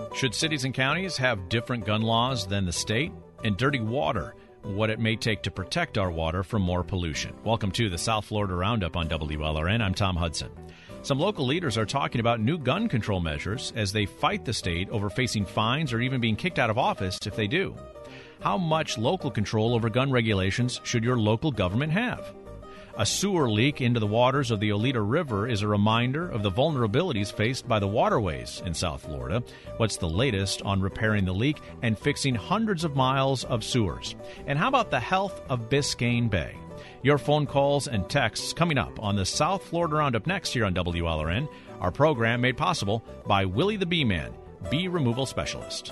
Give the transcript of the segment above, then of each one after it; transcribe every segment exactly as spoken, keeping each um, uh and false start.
Should cities and counties have different gun laws than the state? And dirty water, what it may take to protect our water from more pollution. Welcome to the South Florida Roundup on W L R N. I'm Tom Hudson. Some local leaders are talking about new gun control measures as they fight the state over facing fines or even being kicked out of office if they do. How much local control over gun regulations should your local government have? A sewer leak into the waters of the Oleta River is a reminder of the vulnerabilities faced by the waterways in South Florida. What's the latest on repairing the leak and fixing hundreds of miles of sewers? And how about the health of Biscayne Bay? Your phone calls and texts coming up on the South Florida Roundup next year on W L R N. Our program made possible by Willie the Bee Man, bee removal specialist.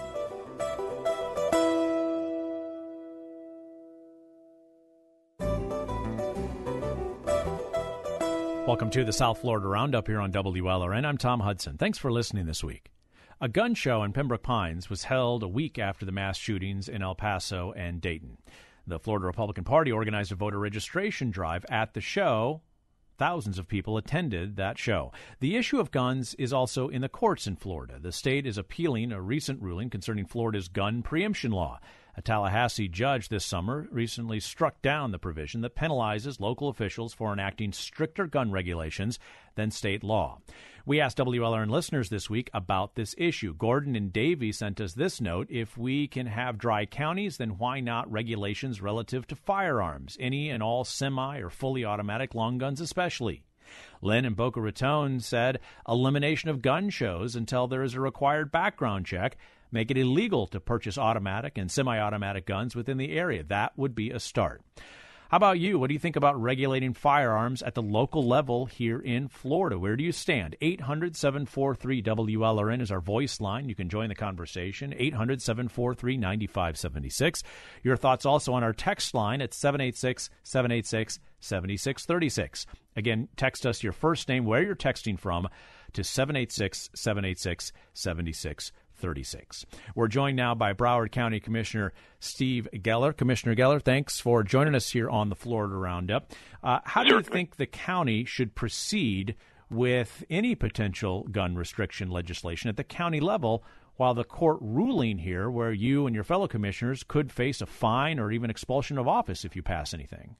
Welcome to the South Florida Roundup here on W L R N. I'm Tom Hudson. Thanks for listening this week. A gun show in Pembroke Pines was held a week after the mass shootings in El Paso and Dayton. The Florida Republican Party organized a voter registration drive at the show. Thousands of people attended that show. The issue of guns is also in the courts in Florida. The state is appealing a recent ruling concerning Florida's gun preemption law. A Tallahassee judge this summer recently struck down the provision that penalizes local officials for enacting stricter gun regulations than state law. We asked W L R N listeners this week about this issue. Gordon and Davie sent us this note. If we can have dry counties, then why not regulations relative to firearms, any and all semi or fully automatic long guns especially? Lynn in Boca Raton said elimination of gun shows until there is a required background check. Make it illegal to purchase automatic and semi-automatic guns within the area. That would be a start. How about you? What do you think about regulating firearms at the local level here in Florida? Where do you stand? eight hundred, seven four three, W L R N is our voice line. You can join the conversation. eight hundred, seven four three, nine five seven six. Your thoughts also on our text line at seven eight six, seven eight six, seven six three six. Again, text us your first name, where you're texting from, to seven eight six, seven eight six, seven six thirty-six. We're joined now by Broward County Commissioner Steve Geller. Commissioner Geller, thanks for joining us here on the Florida Roundup. Uh, how do you think the county should proceed with any potential gun restriction legislation at the county level while the court ruling here where you and your fellow commissioners could face a fine or even expulsion of office if you pass anything?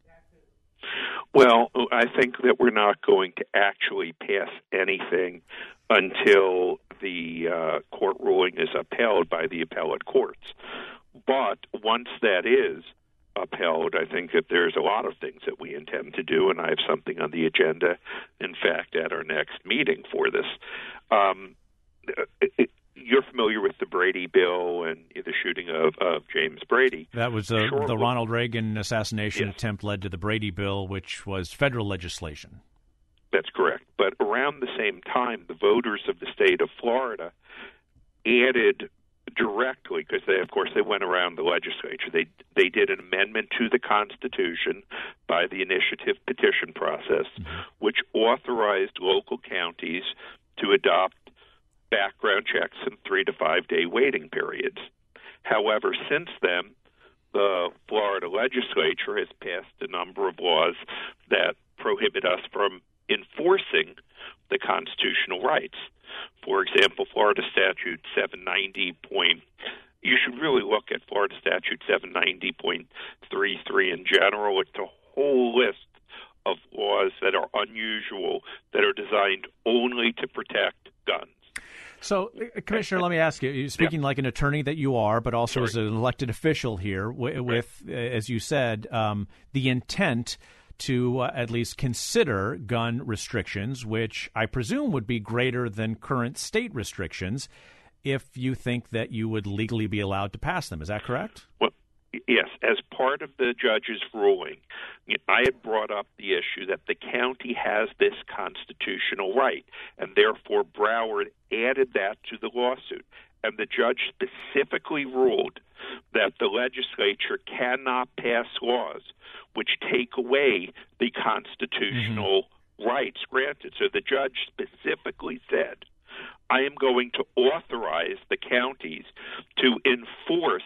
Well, I think that we're not going to actually pass anything until the uh, court ruling is upheld by the appellate courts. But once that is upheld, I think that there's a lot of things that we intend to do, and I have something on the agenda, in fact, at our next meeting for this. Um, it, it, you're familiar with the Brady bill and the shooting of, of James Brady. That was uh, the Ronald Reagan assassination yes. attempt led to the Brady bill, which was federal legislation. That's correct. But around the same time, the voters of the state of Florida added directly, because they, of course, they went around the legislature. They they did an amendment to the Constitution by the initiative petition process, mm-hmm. which authorized local counties to adopt background checks and three to five day waiting periods. However, since then, the Florida legislature has passed a number of laws that prohibit us from enforcing the constitutional rights. For example, Florida Statute seven ninety point, you should really look at Florida Statute seven ninety point three three in general. It's a whole list of laws that are unusual, that are designed only to protect guns. So, Commissioner, let me ask you, you're speaking yeah. like an attorney that you are, but also Sorry. as an elected official here with, with right. as you said, um, the intent to uh, at least consider gun restrictions, which I presume would be greater than current state restrictions if you think that you would legally be allowed to pass them. Is that correct? Well, yes. As part of the judge's ruling, I had brought up the issue that the county has this constitutional right, and therefore Broward added that to the lawsuit. And the judge specifically ruled that the legislature cannot pass laws which take away the constitutional mm-hmm. rights granted. So the judge specifically said, I am going to authorize the counties to enforce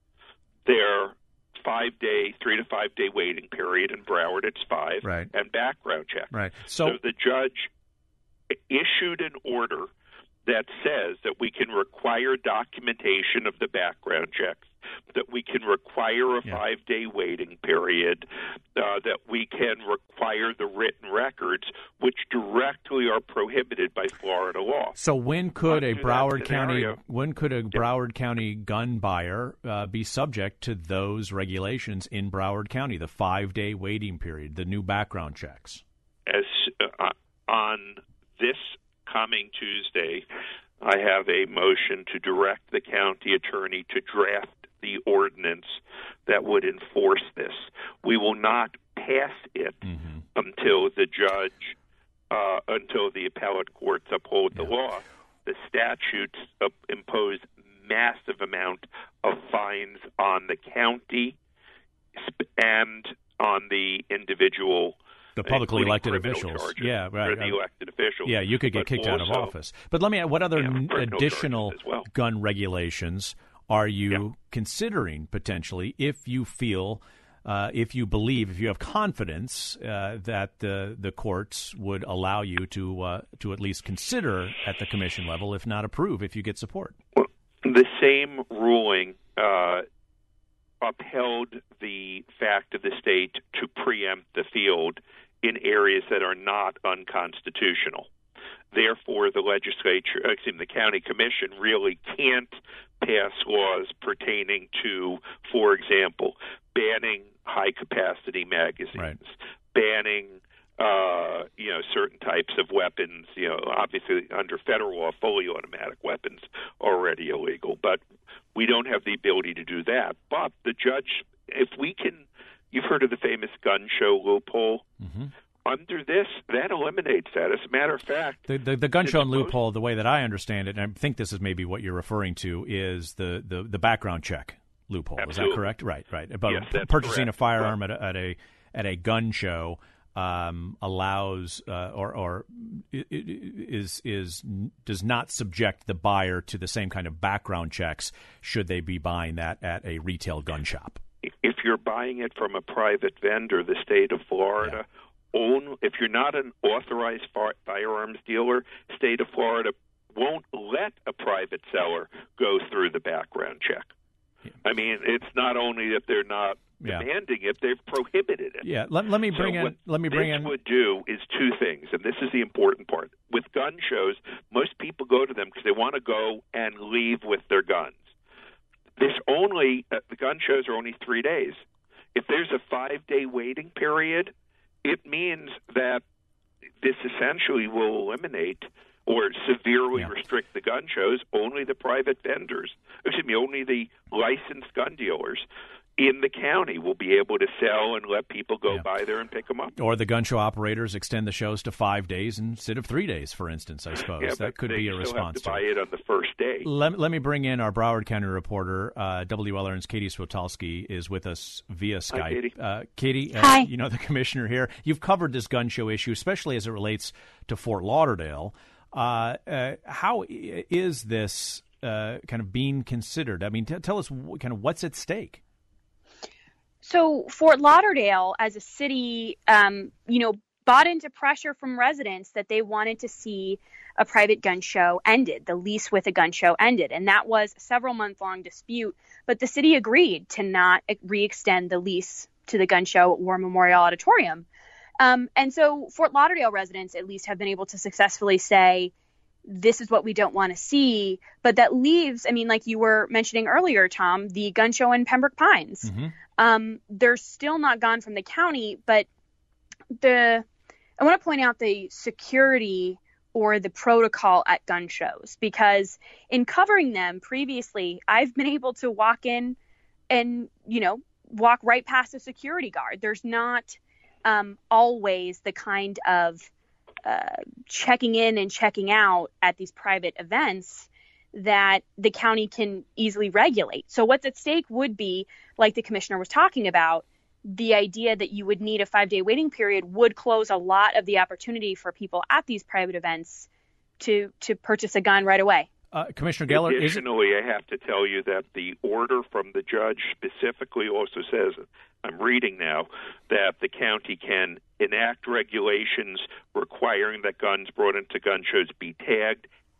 their five-day, three- to five-day waiting period. In Broward, it's five, right. and background check. Right. So, so the judge issued an order that says that we can require documentation of the background checks, that we can require a yeah. five-day waiting period, uh, that we can require the written records, which directly are prohibited by Florida law. So when could Under a Broward scenario, County when could a yeah. Broward County gun buyer uh, be subject to those regulations in Broward County, the five-day waiting period, the new background checks? As uh, on this coming Tuesday, I have a motion to direct the county attorney to draft the ordinance that would enforce this. We will not pass it mm-hmm. until the judge, uh, until the appellate courts uphold yeah. the law. The statutes uh, impose massive amount of fines on the county and on the individual. The publicly elected officials. Yeah, right. Or the elected officials. Yeah, you could get kicked out of office. But let me ask, what other yeah, n- additional well. gun regulations are you yeah. considering potentially if you feel, uh, if you believe, if you have confidence uh, that the the courts would allow you to uh, to at least consider at the commission level, if not approve, if you get support? Well, the same ruling uh, upheld the fact of the state to preempt the field in areas that are not unconstitutional. Therefore, the legislature, excuse me, the county commission really can't pass laws pertaining to, for example, banning high-capacity magazines, right. banning, uh, you know, certain types of weapons. You know, obviously under federal law, fully automatic weapons are already illegal, but we don't have the ability to do that. But the judge, if we can, you've heard of the famous gun show loophole. Mm-hmm. Under this, that eliminates that. As a matter of fact, the the, the gun show loophole, the way that I understand it, and I think this is maybe what you're referring to, is the, the, the background check loophole. Absolutely. Is that correct? Right, right. About yes, p- purchasing correct. a firearm right. at a, at a at a gun show um, allows uh, or or is is does not subject the buyer to the same kind of background checks should they be buying that at a retail gun shop. If you're buying it from a private vendor, the state of Florida. Yeah. Own, if you're not an authorized firearms dealer, state of Florida won't let a private seller go through the background check. Yeah. I mean, it's not only that they're not yeah. demanding it, they've prohibited it. Yeah, let, let me bring so in. What let me bring this in. would do is two things, and this is the important part. With gun shows, most people go to them because they want to go and leave with their guns. This only uh, the gun shows are only three days. If there's a five-day waiting period, it means that this essentially will eliminate or severely yeah. restrict the gun shows. Only the private vendors, excuse me, only the licensed gun dealers in the county will be able to sell and let people go yeah. by there and pick them up. Or the gun show operators extend the shows to five days instead of three days, for instance, I suppose. Yeah, that could be a response have to buy to it on the first day. Let, let me bring in our Broward County reporter. uh, W L R N's Katie Switolski is with us via Skype. Hi, Katie. Uh, Katie, uh, Hi. You know the commissioner here. You've covered this gun show issue, especially as it relates to Fort Lauderdale. Uh, uh, how is this uh, kind of being considered? I mean, t- tell us w- kind of what's at stake. So Fort Lauderdale, as a city, um, you know, bought into pressure from residents that they wanted to see a private gun show ended, the lease with a gun show ended. And that was a several month long dispute. But the city agreed to not re-extend the lease to the gun show at War Memorial Auditorium. Um, and so Fort Lauderdale residents at least have been able to successfully say, this is what we don't want to see. But that leaves, I mean, like you were mentioning earlier, Tom, the gun show in Pembroke Pines. Mm-hmm. Um, they're still not gone from the county, but the I want to point out the security or the protocol at gun shows, because in covering them previously, I've been able to walk in and, you know, walk right past a security guard. There's not um, always the kind of uh, checking in and checking out at these private events that the county can easily regulate. So what's at stake would be, like the commissioner was talking about, the idea that you would need a five-day waiting period would close a lot of the opportunity for people at these private events to to purchase a gun right away. Uh, Commissioner Geller, additionally, I have to tell you that the order from the judge specifically also says, I'm reading now, that the county can enact regulations requiring that guns brought into gun shows be tagged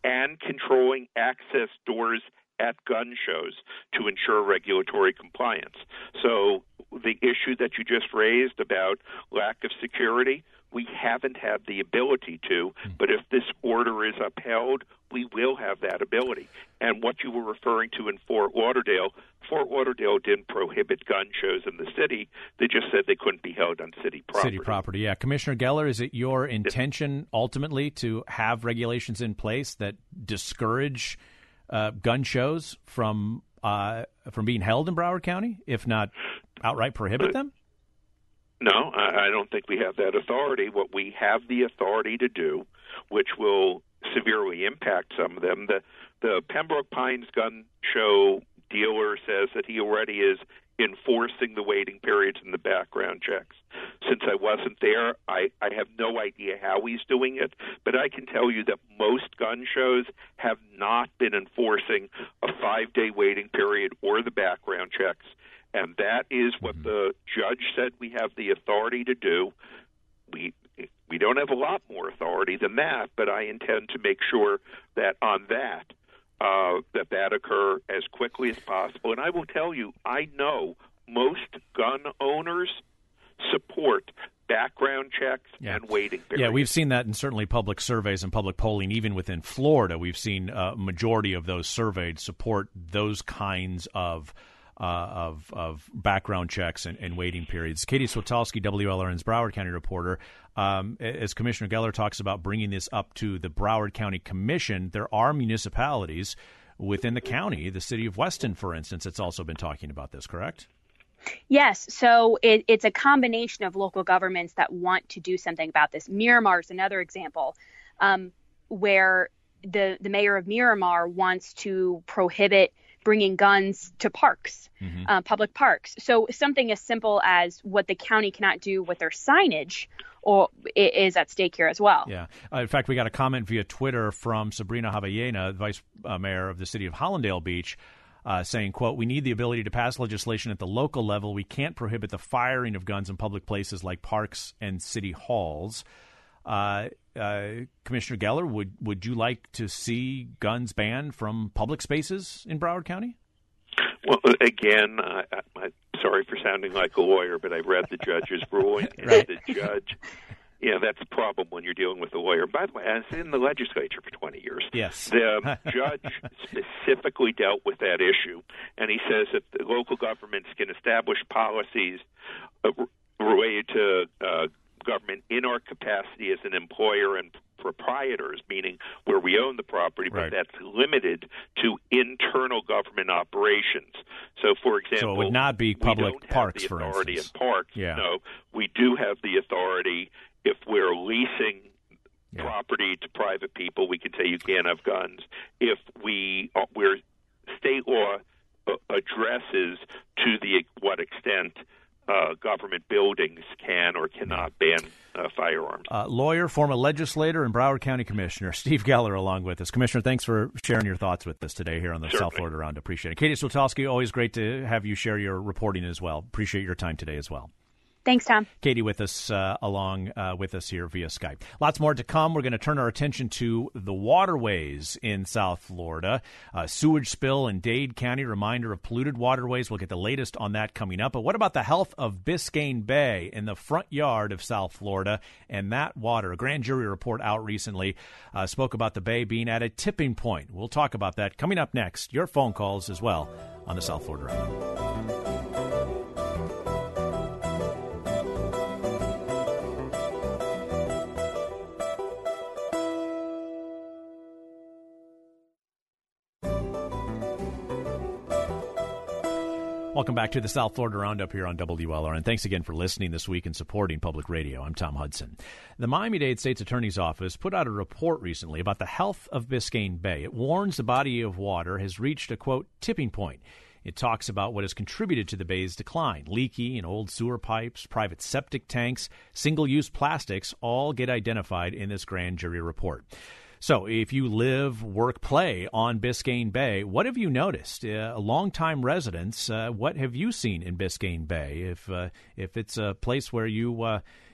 and controlling access doors at gun shows to ensure regulatory compliance. So the issue that you just raised about lack of security, we haven't had the ability to, but if this order is upheld, we will have that ability. And what you were referring to in Fort Lauderdale, Fort Lauderdale didn't prohibit gun shows in the city. They just said they couldn't be held on city property. City property, yeah. Commissioner Geller, is it your intention ultimately to have regulations in place that discourage uh, gun shows from uh, from being held in Broward County, if not outright prohibit them? No, I don't think we have that authority. What we have the authority to do, which will severely impact some of them, the the Pembroke Pines Gun Show dealer says that he already is enforcing the waiting periods and the background checks. Since I wasn't there, I, I have no idea how he's doing it, but I can tell you that most gun shows have not been enforcing a five-day waiting period or the background checks. And that is what the judge said we have the authority to do. We we don't have a lot more authority than that, but I intend to make sure that on that, uh, that that occur as quickly as possible. And I will tell you, I know most gun owners support background checks yeah. and waiting periods. Yeah, we've seen that in certainly public surveys and public polling. Even within Florida, we've seen a majority of those surveyed support those kinds of Uh, of of background checks and, and waiting periods. Katie Switolski, W L R N's Broward County reporter. Um, as Commissioner Geller talks about bringing this up to the Broward County Commission, there are municipalities within the county, the city of Weston, for instance, that's also been talking about this, correct? Yes. So it, it's a combination of local governments that want to do something about this. Miramar is another example um, where the, the mayor of Miramar wants to prohibit bringing guns to parks, mm-hmm. uh, public parks. So something as simple as what the county cannot do with their signage or is at stake here as well. Yeah. Uh, in fact, we got a comment via Twitter from Sabrina Javellena, vice uh, mayor of the city of Hollandale Beach, uh, saying, quote, "We need the ability to pass legislation at the local level. We can't prohibit the firing of guns in public places like parks and city halls." Uh, uh, Commissioner Geller, would would you like to see guns banned from public spaces in Broward County? Well, again, I, I, I'm sorry for sounding like a lawyer, but I read the judge's ruling, and right. the judge, yeah, that's the problem when you're dealing with a lawyer. By the way, I was in the legislature for twenty years. Yes. The judge specifically dealt with that issue, and he says that the local governments can establish policies uh, related to uh, government in our capacity as an employer and proprietors, meaning where we own the property, but right. that's limited to internal government operations. So, for example, so it would not be public we don't parks, have the for authority instance. in parks. Yeah. No, we do have the authority if we're leasing yeah. property to private people. We can say you can't have guns. If we uh, we're state law uh, addresses to the what extent Uh, government buildings can or cannot ban uh, firearms. Uh, lawyer, former legislator, and Broward County Commissioner Steve Geller along with us. Commissioner, thanks for sharing your thoughts with us today here on the Certainly. South Florida Round. Appreciate it. Katie Switolski, always great to have you share your reporting as well. Appreciate your time today as well. Thanks, Tom. Katie with us uh, along uh, with us here via Skype. Lots more to come. We're going to turn our attention to the waterways in South Florida. Uh, sewage spill in Dade County, reminder of polluted waterways. We'll get the latest on that coming up. But what about the health of Biscayne Bay in the front yard of South Florida and that water? A grand jury report out recently uh, spoke about the bay being at a tipping point. We'll talk about that coming up next. Your phone calls as well on the South Florida Round. Welcome back to the South Florida Roundup here on W L R, and thanks again for listening this week and supporting public radio. I'm Tom Hudson. The Miami-Dade State's Attorney's Office put out a report recently about the health of Biscayne Bay. It warns the body of water has reached a, quote, tipping point. It talks about what has contributed to the bay's decline. Leaky and old sewer pipes, private septic tanks, single-use plastics all get identified in this grand jury report. So if you live, work, play on Biscayne Bay, what have you noticed? Uh, longtime residents, uh, what have you seen in Biscayne Bay? If uh, if it's a place where you uh,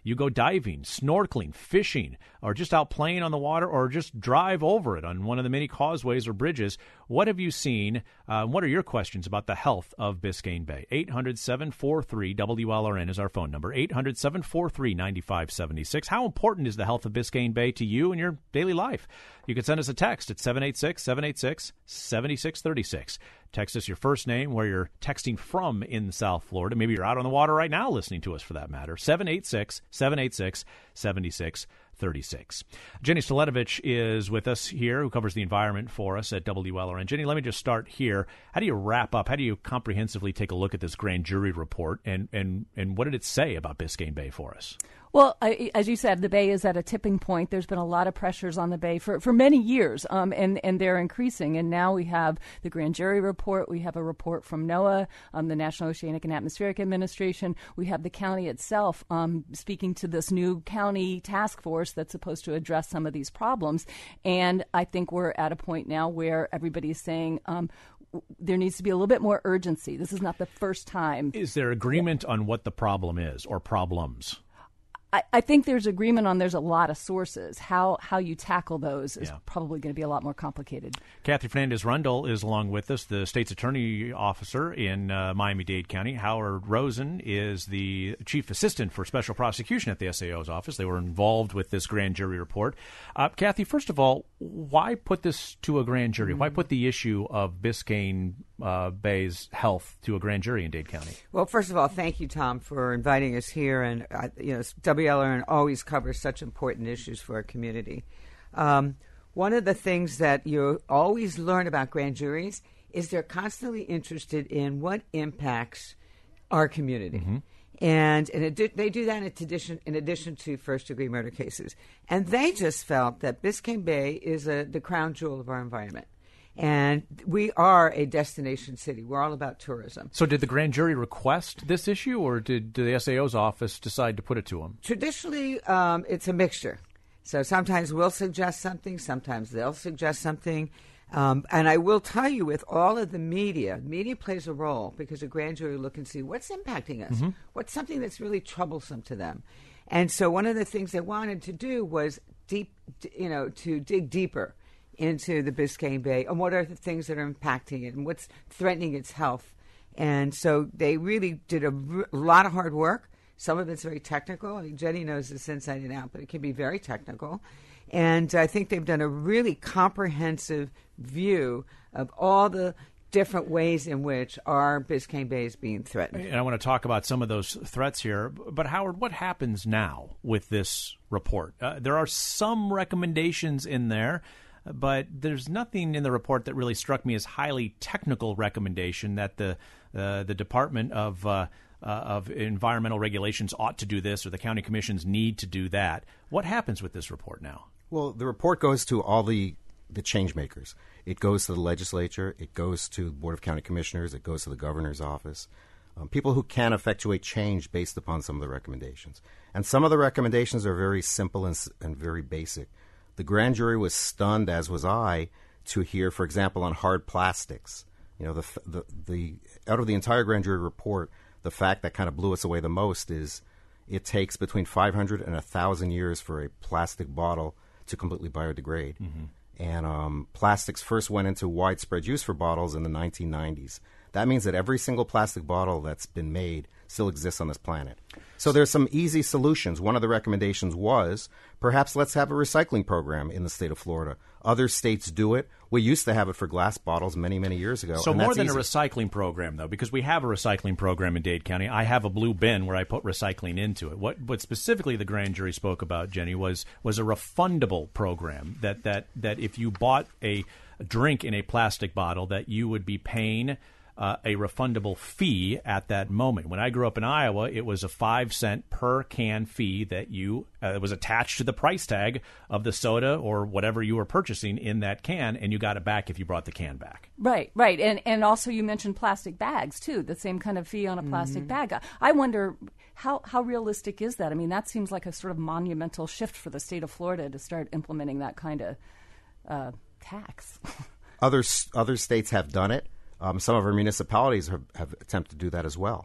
you go diving, snorkeling, fishing, or just out playing on the water, or just drive over it on one of the many causeways or bridges. What have you seen? Uh, what are your questions about the health of Biscayne Bay? eight hundred, seven four three, W L R N is our phone number, eight hundred, seven four three, nine five seven six. How important is the health of Biscayne Bay to you in your daily life? You can send us a text at seven eight six, seven eight six, seven six three six. Text us your first name, where you're texting from in South Florida. Maybe you're out on the water right now listening to us, for that matter. seven eight six, seven eight six, seven six three six. Jenny Staletovich is with us here, who covers the environment for us at W L R N. Jenny, let me just start here. How do you wrap up? How do you comprehensively take a look at this grand jury report, and, and, and what did it say about Biscayne Bay for us? Well, I, as you said, the Bay is at a tipping point. There's been a lot of pressures on the Bay for, for many years, um, and, and they're increasing. And now we have the grand jury report. We have a report from NOAA, um, the National Oceanic and Atmospheric Administration. We have the county itself um, speaking to this new county task force that's supposed to address some of these problems. And I think we're at a point now where everybody's saying, um, there needs to be a little bit more urgency. This is not the first time. Is there agreement on what the problem is, or problems? I, I think there's agreement on there's a lot of sources. How how you tackle those is Yeah. probably going to be a lot more complicated. Kathy Fernandez-Rundle is along with us, the state's attorney officer in uh, Miami-Dade County. Howard Rosen is the chief assistant for special prosecution at the S A O's office. They were involved with this grand jury report. Uh, Kathy, first of all, why put this to a grand jury? Mm-hmm. Why put the issue of Biscayne uh, Bay's health to a grand jury in Dade County? Well, first of all, thank you, Tom, for inviting us here. And, uh, you know, W L R N always covers such important issues for our community. Um, one of the things that you always learn about grand juries is they're constantly interested in what impacts our community. Mm-hmm. And, and it, they do that in addition, in addition to first-degree murder cases. And they just felt that Biscayne Bay is a, the crown jewel of our environment. And we are a destination city. We're all about tourism. So did the grand jury request this issue, or did, did the S A O's office decide to put it to them? Traditionally, um, it's a mixture. So sometimes we'll suggest something, sometimes they'll suggest something. Um, and I will tell you, with all of the media, media plays a role, because a grand jury look and see what's impacting us, mm-hmm. what's something that's really troublesome to them. And so one of the things they wanted to do was deep, you know, to dig deeper into the Biscayne Bay, and what are the things that are impacting it, and what's threatening its health. And so they really did a r- lot of hard work. Some of it's very technical. I mean, Jenny knows this inside and out, but it can be very technical. And I think they've done a really comprehensive view of all the different ways in which our Biscayne Bay is being threatened. And I want to talk about some of those threats here. But, Howard, what happens now with this report? Uh, there are some recommendations in there, but there's nothing in the report that really struck me as highly technical recommendation that the uh, the Department of uh, uh, of Environmental Regulations ought to do this, or the county commissions need to do that. What happens with this report now? Well, the report goes to all the, the change makers. It goes to the legislature. It goes to the Board of County Commissioners. It goes to the governor's office. Um, people who can effectuate change based upon some of the recommendations. And some of the recommendations are very simple and, and very basic. The grand jury was stunned, as was I, to hear, for example, on hard plastics. You know, the, the the out of the entire grand jury report, the fact that kind of blew us away the most is it takes between five hundred and one thousand years for a plastic bottle to completely biodegrade. Mm-hmm. And um, plastics first went into widespread use for bottles in the nineteen nineties. That means that every single plastic bottle that's been made still exists on this planet. So there's some easy solutions. One of the recommendations was, perhaps let's have a recycling program in the state of Florida. Other states do it. We used to have it for glass bottles many, many years ago. So and more that's than easy. a recycling program, though, because we have a recycling program in Dade County. I have a blue bin where I put recycling into it. What, what specifically the grand jury spoke about, Jenny, was was a refundable program, that, that, that if you bought a drink in a plastic bottle, that you would be paying Uh, a refundable fee at that moment. When I grew up in Iowa, it was a five cent per can fee that you uh, was attached to the price tag of the soda or whatever you were purchasing in that can, and you got it back if you brought the can back. Right, right. And and also you mentioned plastic bags, too, the same kind of fee on a plastic mm-hmm. bag. I wonder, how, how realistic is that? I mean, that seems like a sort of monumental shift for the state of Florida to start implementing that kind of uh, tax. Other, other states have done it. Um, some of our municipalities have, have attempted to do that as well.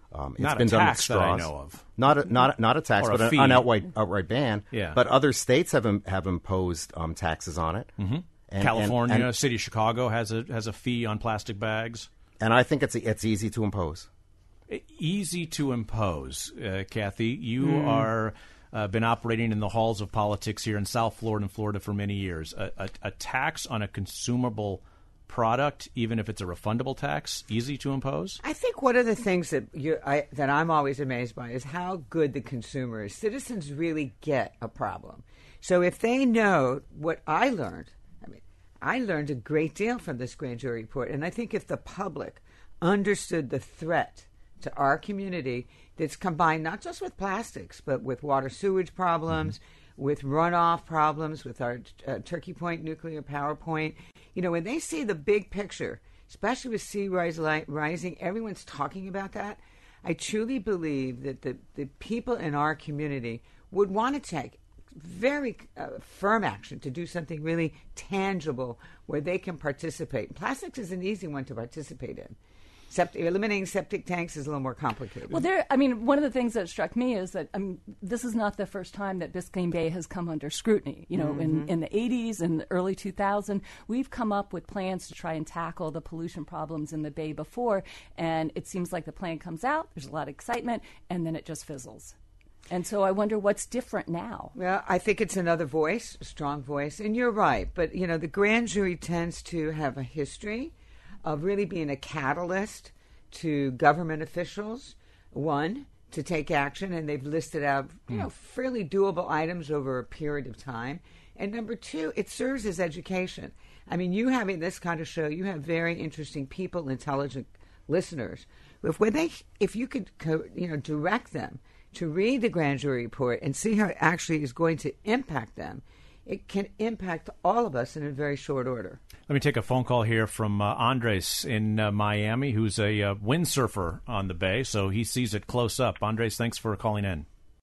Um, it's not been a done with tax that I straws. know of. Not a, not not a tax, Or a but an, fee. an outright outright ban. Yeah. But other states have im- have imposed um, taxes on it. Mm-hmm. And, California, and, and, city of Chicago has a has a fee on plastic bags. and I think it's it's easy to impose. Easy to impose, uh, Kathy. You Mm. are uh, been operating in the halls of politics here in South Florida and Florida for many years. A, a, a tax on a consumable product, even if it's a refundable tax, easy to impose? I think one of the things that you I, that I'm always amazed by is how good the consumer is. Citizens really get a problem. So if they know what I learned, I mean, I learned a great deal from this grand jury report, and I think if the public understood the threat to our community that's combined not just with plastics, but with water sewage problems, mm-hmm. with runoff problems, with our uh, Turkey Point nuclear power plant. You know, when they see the big picture, especially with sea rise li- rising, everyone's talking about that. I truly believe that the, the people in our community would want to take very uh, firm action to do something really tangible where they can participate. Plastics is an easy one to participate in. Septic, eliminating septic tanks is a little more complicated. Well, there. I mean, one of the things that struck me is that I mean, this is not the first time that Biscayne Bay has come under scrutiny. You know, mm-hmm. in, in the eighties and the early two thousands, we've come up with plans to try and tackle the pollution problems in the bay before, and it seems like the plan comes out, there's a lot of excitement, and then it just fizzles. And so I wonder what's different now. Well, I think it's another voice, a strong voice, and you're right. But, you know, the grand jury tends to have a history of really being a catalyst to government officials, one, to take action, and they've listed out, you know, fairly doable items over a period of time. And number two, it serves as education. I mean, you having this kind of show, you have very interesting people, intelligent listeners. If when they, if you could, co- you know, direct them to read the grand jury report and see how it actually is going to impact them, it can impact all of us in a very short order. Let me take a phone call here from uh, Andres in uh, Miami, who's a uh, windsurfer on the bay, so he sees it close up. Andres, thanks for calling in.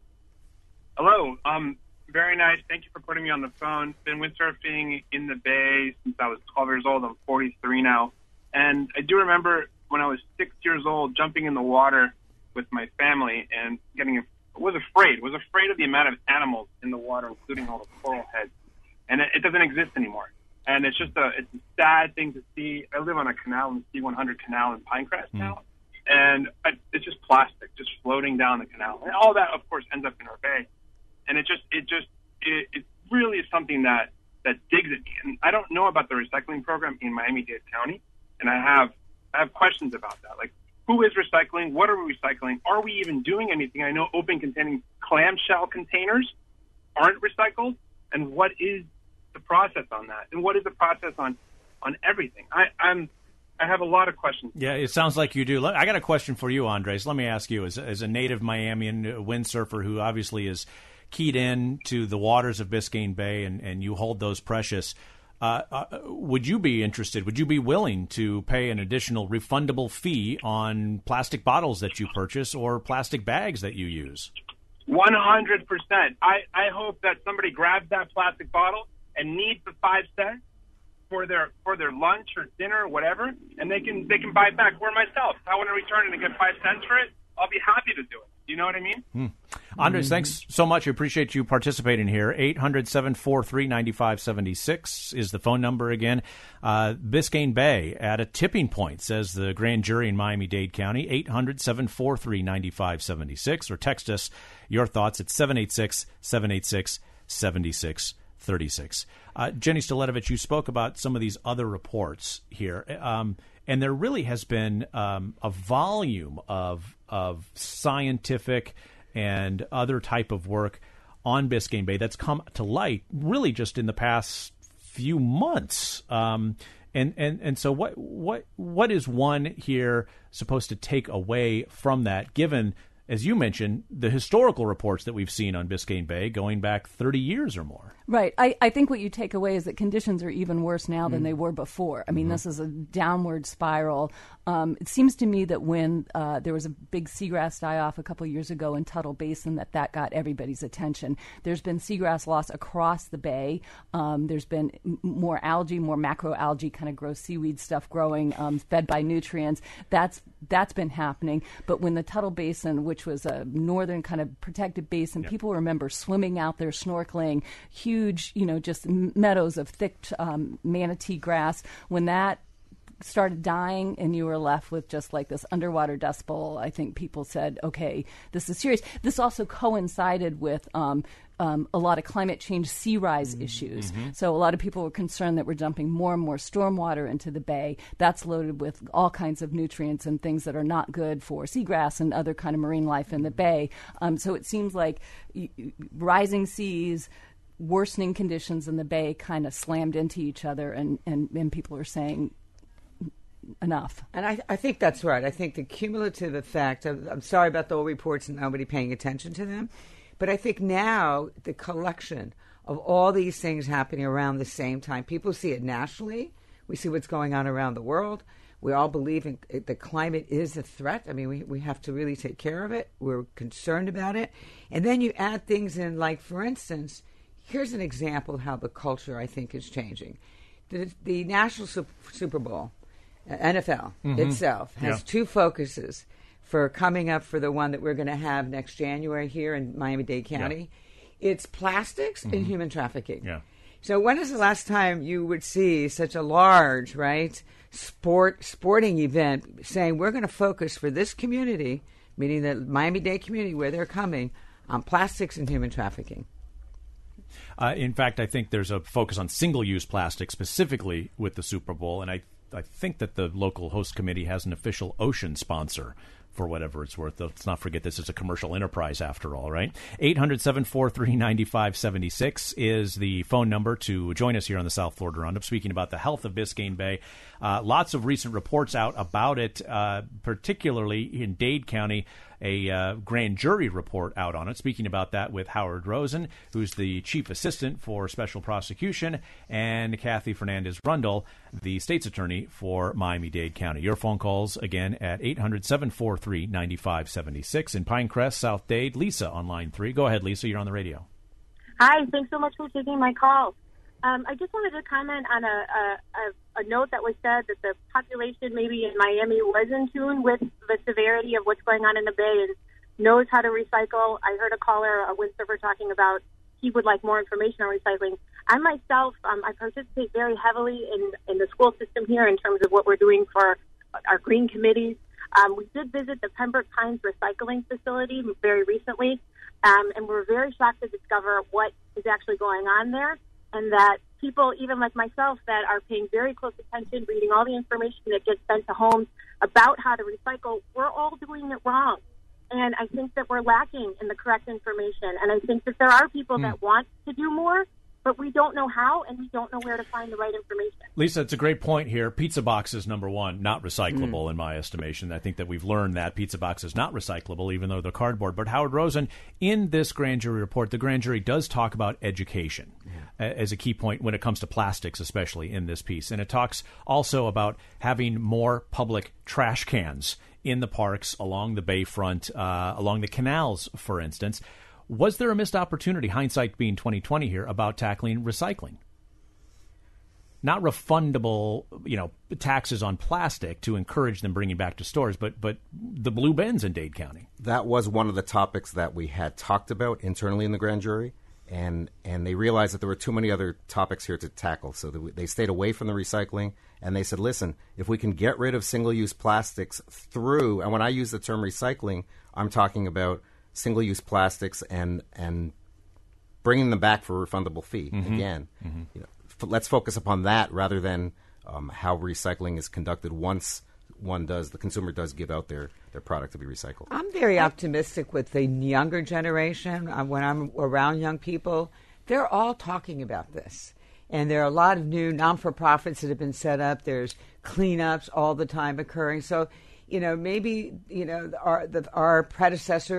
Hello. Um, very nice. Thank you for putting me on the phone. Been windsurfing in the bay since I was twelve years old. I'm forty-three now. And I do remember when I was six years old jumping in the water with my family and getting was afraid, was afraid of the amount of animals in the water, including all the coral heads. And it, it doesn't exist anymore. And it's just a, it's a sad thing to see. I live on a canal, in the C one hundred canal in Pinecrest mm. now. And I, it's just plastic, just floating down the canal. And all that, of course, ends up in our bay. And it just, it just, it, it really is something that, that digs at me. And I don't know about the recycling program in Miami-Dade County. And I have, I have questions about that. Like, who is recycling? What are we recycling? Are we even doing anything? I know open containing clamshell containers aren't recycled. And what is the process on that? And what is the process on, on everything? I, I'm, I have a lot of questions. Yeah, it sounds like you do. I got a question for you, Andres. Let me ask you, as, as a native Miamian windsurfer who obviously is keyed in to the waters of Biscayne Bay and, and you hold those precious, Uh, uh, would you be interested, would you be willing to pay an additional refundable fee on plastic bottles that you purchase or plastic bags that you use? one hundred percent. I, I hope that somebody grabs that plastic bottle and needs the five cents for their for their lunch or dinner or whatever, and they can they can buy it back. Or myself, if I want to return it and get five cents for it, I'll be happy to do it. You know what I mean? Hmm. Andres, thanks so much. I appreciate you participating here. eight hundred, seven four three, nine five seven six is the phone number again. Uh, Biscayne Bay at a tipping point, says the grand jury in Miami-Dade County. eight hundred, seven four three, nine five seven six, or text us your thoughts at seven eight six, seven eight six, seven six three six. Uh, Jenny Staletovich, you spoke about some of these other reports here. Um, And there really has been um, a volume of of scientific and other type of work on Biscayne Bay that's come to light really just in the past few months. Um, and, and, and so what what what is one here supposed to take away from that, given, as you mentioned, the historical reports that we've seen on Biscayne Bay going back thirty years or more? Right. I, I think what you take away is that conditions are even worse now than mm. they were before. I mean, mm-hmm. this is a downward spiral Um, it seems to me that when uh, there was a big seagrass die-off a couple years ago in Tuttle Basin, that that got everybody's attention. There's been seagrass loss across the bay. Um, there's been m- more algae, more macroalgae, kind of gross seaweed stuff growing, um, fed by nutrients. That's that's been happening. But when the Tuttle Basin, which was a northern kind of protected basin, yep. people remember swimming out there, snorkeling, huge, you know, just meadows of thick um, manatee grass. When that started dying and you were left with just like this underwater dust bowl, I think people said, okay, this is serious. This also coincided with um, um, a lot of climate change sea rise mm-hmm. issues. Mm-hmm. So a lot of people were concerned that we're dumping more and more stormwater into the bay. That's loaded with all kinds of nutrients and things that are not good for seagrass and other kind of marine life in the bay. Um, so it seems like y- y- rising seas, worsening conditions in the bay kind of slammed into each other, and, and, and people are saying, enough. And I, I think that's right. I think the cumulative effect, of, I'm sorry about the old reports and nobody paying attention to them, but I think now the collection of all these things happening around the same time, people see it nationally. We see what's going on around the world. We all believe in the climate is a threat. I mean, we, we have to really take care of it. We're concerned about it. And then you add things in, like, for instance, here's an example of how the culture, I think, is changing. The, the National Super Bowl, N F L mm-hmm. itself, has yeah. two focuses for coming up for the one that we're going to have next January here in Miami-Dade County. Yeah. It's plastics mm-hmm. and human trafficking. Yeah. So when is the last time you would see such a large, right, sport sporting event saying we're going to focus for this community, meaning the Miami-Dade community where they're coming, on plastics and human trafficking? Uh, in fact, I think there's a focus on single-use plastic specifically with the Super Bowl, and I I think that the local host committee has an official ocean sponsor for whatever it's worth. Let's not forget this is a commercial enterprise after all, right? eight hundred, seven four three, nine five seven six is the phone number to join us here on the South Florida Roundup, speaking about the health of Biscayne Bay. Uh, lots of recent reports out about it, uh, particularly in Dade County. A uh, grand jury report out on it, speaking about that with Howard Rosen, who's the chief assistant for special prosecution, and Kathy Fernandez-Rundle, the state's attorney for Miami-Dade County. Your phone calls, again, at eight hundred, seven four three, nine five seven six. In Pinecrest, South Dade, Lisa on line three. Go ahead, Lisa. You're on the radio. Hi. Thanks so much for taking my call. Um, I just wanted to comment on a, a, a note that was said that the population maybe in Miami was in tune with the severity of what's going on in the Bay and knows how to recycle. I heard a caller, a windsurfer, talking about he would like more information on recycling. I myself, um, I participate very heavily in, in the school system here in terms of what we're doing for our green committees. Um, we did visit the Pembroke Pines recycling facility very recently, um, and we were very shocked to discover what is actually going on there. And that people, even like myself, that are paying very close attention, reading all the information that gets sent to homes about how to recycle, we're all doing it wrong. And I think that we're lacking in the correct information. And I think that there are people mm. that want to do more, but we don't know how, and we don't know where to find the right information. Lisa, it's a great point here. Pizza boxes, number one, not recyclable mm. in my estimation. I think that we've learned that pizza box is not recyclable, even though they're cardboard. But Howard Rosen, in this grand jury report, the grand jury does talk about education yeah. as a key point when it comes to plastics, especially in this piece. And it talks also about having more public trash cans in the parks, along the bayfront, uh, along the canals, for instance. Was there a missed opportunity, hindsight being twenty twenty here, about tackling recycling? Not refundable, you know, taxes on plastic to encourage them bringing back to stores, but but the blue bins in Dade County. That was one of the topics that we had talked about internally in the grand jury, and and they realized that there were too many other topics here to tackle, so they stayed away from the recycling, and they said, listen, if we can get rid of single-use plastics through, and when I use the term recycling, I'm talking about single-use plastics and and bringing them back for a refundable fee. Mm-hmm. Again, mm-hmm. You know, f- let's focus upon that rather than um, how recycling is conducted once one does, the consumer does give out their, their product to be recycled. I'm very optimistic with the younger generation. Uh, when I'm around young people, they're all talking about this. And there are a lot of new non-for-profits that have been set up. There's cleanups all the time occurring. So, you know, maybe, you know, our, the, our predecessors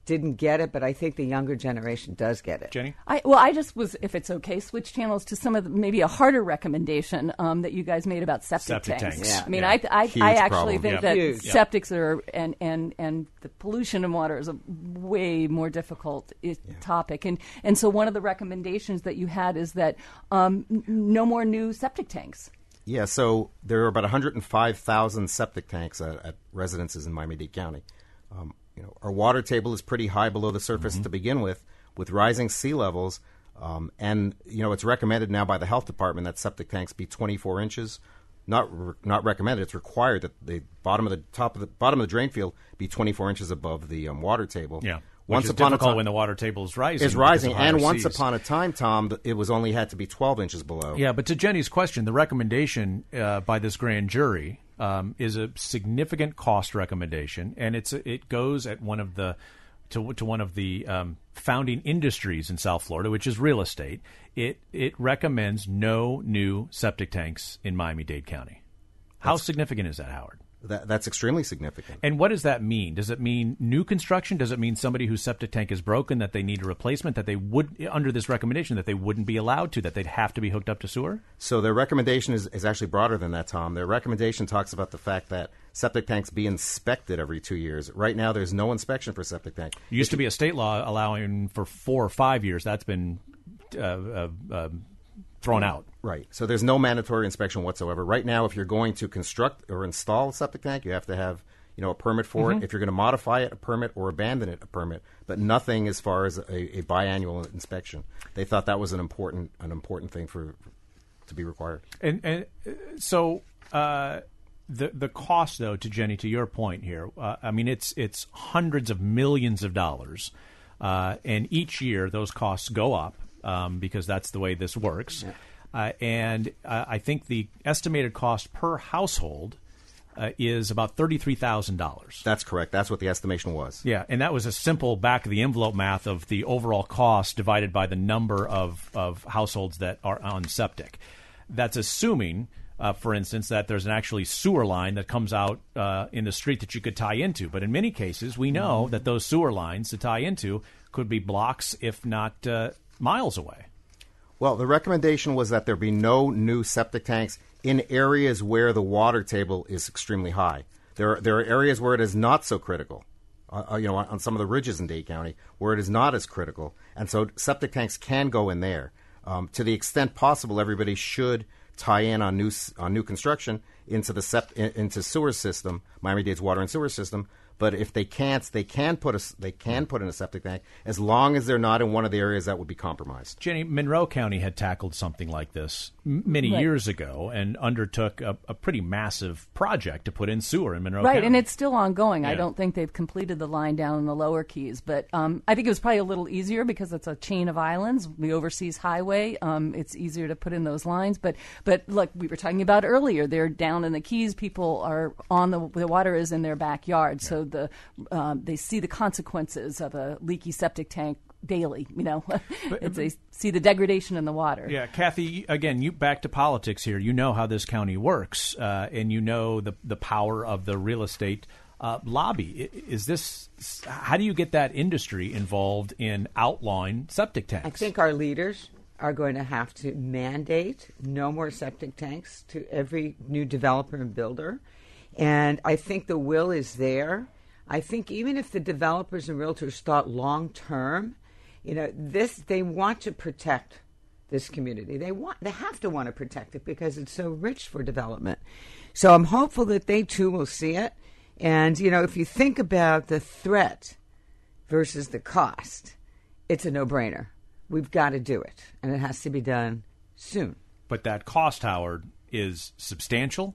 didn't get it, but I think the younger generation does get it. Jenny? I, well, I just was, if it's okay, switch channels to some of the, maybe a harder recommendation um, that you guys made about septic, Septic tanks. tanks. Yeah. I mean, Yeah. I, I, Huge I actually problem. think Yeah. that Huge. Yeah. septics are, and, and, and the pollution in water is a way more difficult i- topic. And, and so one of the recommendations that you had is that um, n- no more new septic tanks. Yeah, so there are about one hundred five thousand septic tanks at, at residences in Miami-Dade County. Um, you know, our water table is pretty high below the surface Mm-hmm. to begin with, with rising sea levels, um, and you know it's recommended now by the health department that septic tanks be twenty-four inches. Not re- not recommended; it's required that the bottom of the top of the bottom of the drain field be twenty-four inches above the um, water table. Yeah. Once Which is upon a difficult time, when the water table is rising. is because rising, of higher and once seas. upon a time, Tom, th- it was only had to be twelve inches below. Yeah, but to Jenny's question, the recommendation uh, by this grand jury um, is a significant cost recommendation, and it's it goes at one of the to to one of the um, founding industries in South Florida, which is real estate. It it recommends no new septic tanks in Miami-Dade County. How significant is that, Howard? That, that's extremely significant. And what does that mean? Does it mean new construction? Does it mean somebody whose septic tank is broken, that they need a replacement, that they would, under this recommendation, that they wouldn't be allowed to, that they'd have to be hooked up to sewer? So their recommendation is, is actually broader than that, Tom. Their recommendation talks about the fact that septic tanks be inspected every two years. Right now, there's no inspection for septic tank. It used to be a state law allowing for four or five years. That's been uh, uh, uh, thrown out. Right. So there's no mandatory inspection whatsoever. Right now, if you're going to construct or install a septic tank, you have to have you know a permit for Mm-hmm. it. If you're going to modify it, a permit, or abandon it, a permit. But nothing as far as a, a biannual inspection. They thought that was an important an important thing for to be required. And, and uh, so uh, the the cost, though, to Jenny, to your point here, uh, I mean, it's it's hundreds of millions of dollars, uh, and each year those costs go up um, because that's the way this works. Yeah. Uh, and uh, I think the estimated cost per household uh, is about thirty-three thousand dollars. That's correct. That's what the estimation was. Yeah, and that was a simple back-of-the-envelope math of the overall cost divided by the number of, of households that are on septic. That's assuming, uh, for instance, that there's an actually sewer line that comes out uh, in the street that you could tie into. But in many cases, we know that those sewer lines to tie into could be blocks, if not uh, miles away. Well, the recommendation was that there be no new septic tanks in areas where the water table is extremely high. There are, there are areas where it is not so critical, uh, you know, on, on some of the ridges in Dade County where it is not as critical. And so septic tanks can go in there. Um, to the extent possible, everybody should tie in on new on new construction into the sept, in, into sewer system, Miami-Dade's water and sewer system. But if they can't, they can put a they can put in a septic tank as long as they're not in one of the areas that would be compromised. Jenny, Monroe County had tackled something like this m- many Right. years ago and undertook a, a pretty massive project to put in sewer in Monroe Right, County. and it's still ongoing. I Yeah. don't think they've completed the line down in the lower keys, but um, I think it was probably a little easier because it's a chain of islands, the overseas highway. Um, it's easier to put in those lines, but but look, we were talking about earlier. They're down in the keys. People are on the the water is in their backyard, yeah. so the um, they see the consequences of a leaky septic tank daily. You know, it's, they see the degradation in the water. Yeah, Kathy. Again, you back to politics here. You know how this county works, uh, and you know the the power of the real estate uh, lobby. Is this? How do you get that industry involved in outlawing septic tanks? I think our leaders are going to have to mandate no more septic tanks to every new developer and builder, and I think the will is there. I think even if the developers and realtors thought long term, you know, this they want to protect this community. They want they have to want to protect it because it's so rich for development. So I'm hopeful that they too will see it. And you know, if you think about the threat versus the cost, it's a no-brainer. We've got to do it, and it has to be done soon. But that cost, Howard, is substantial.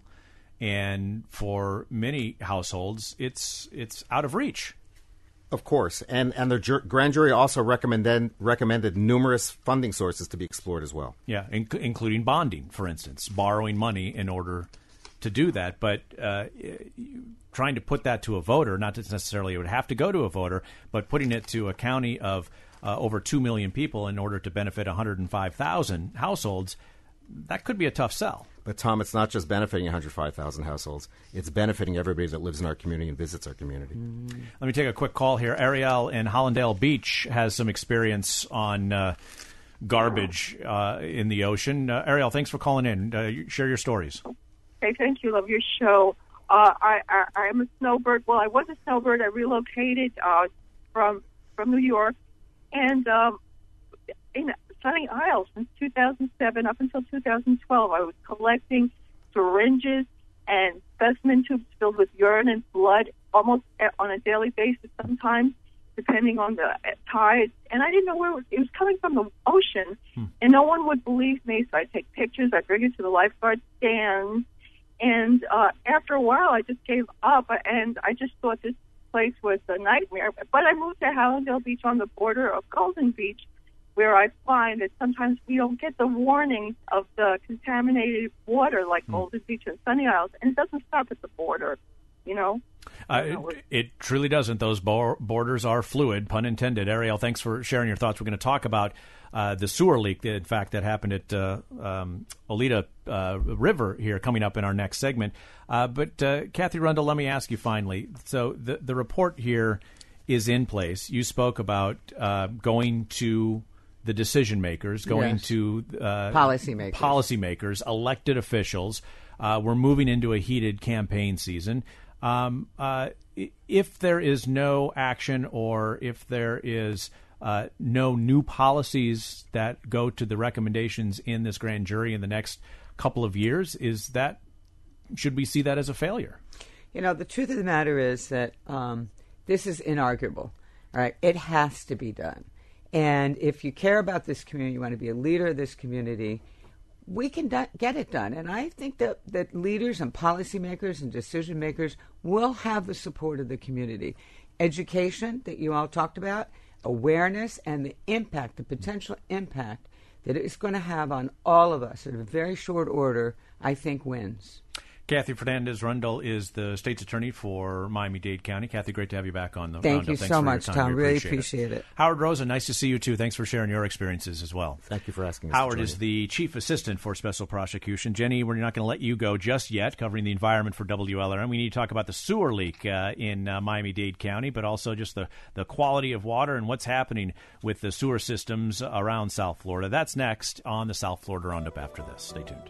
And for many households, it's it's out of reach. Of course, and and the jur- grand jury also recommended recommended numerous funding sources to be explored as well. Yeah, in- including bonding, for instance, borrowing money in order to do that. But uh, trying to put that to a voter, not necessarily it would have to go to a voter, but putting it to a county of uh, over two million people in order to benefit one hundred five thousand households. that could be a tough sell. But, Tom, it's not just benefiting one hundred five thousand households. It's benefiting everybody that lives in our community and visits our community. Mm. Let me take a quick call here. Ariel in Hollandale Beach has some experience on uh, garbage uh, in the ocean. Uh, Ariel, thanks for calling in. Uh, share your stories. Hey, thank you. Love your show. Uh, I, I, I am a snowbird. Well, I was a snowbird. I relocated uh, from from New York. And um, in Sunny Isles since two thousand seven up until two thousand twelve, I was collecting syringes and specimen tubes filled with urine and blood almost on a daily basis sometimes, depending on the tides. And I didn't know where it was. It was coming from the ocean, hmm. and no one would believe me. So I'd take pictures. I'd bring it to the lifeguard stands. And uh, after a while, I just gave up, and I just thought this place was a nightmare. But I moved to Hallandale Beach on the border of Golden Beach, where I find that sometimes we don't get the warnings of the contaminated water like mm. Golden Beach and Sunny Isles, and it doesn't stop at the border, you know? Uh, it, it truly doesn't. Those bo- borders are fluid, pun intended. Ariel, thanks for sharing your thoughts. We're going to talk about uh, the sewer leak, in fact, that happened at uh, um, Oleta uh, River here coming up in our next segment. Uh, but, uh, Kathy Rundle, let me ask you finally. So the, the report here is in place. You spoke about uh, going to the decision makers, going yes. to uh, policymakers, policymakers, elected officials. Uh, we're moving into a heated campaign season. Um, uh, if there is no action or if there is uh, no new policies that go to the recommendations in this grand jury in the next couple of years, is that should we see that as a failure? You know, the truth of the matter is that um, this is inarguable. All right, it has to be done. And if you care about this community, you want to be a leader of this community, we can do- get it done. And I think that, that leaders and policymakers and decision makers will have the support of the community. Education that you all talked about, awareness, and the impact, the potential impact that it's going to have on all of us in a very short order, I think wins. Kathy Fernandez Rundle is the state's attorney for Miami-Dade County. Kathy, great to have you back on the Thank roundup. you Thanks so for much, your time. Tom. We really appreciate, appreciate it. it. Howard Rosa, nice to see you, too. Thanks for sharing your experiences as well. Thank you for asking us. Howard is the chief assistant for special prosecution. Jenny, we're not going to let you go just yet, covering the environment for W L R N. We need to talk about the sewer leak uh, in uh, Miami-Dade County, but also just the, the quality of water and what's happening with the sewer systems around South Florida. That's next on the South Florida Roundup after this. Stay tuned.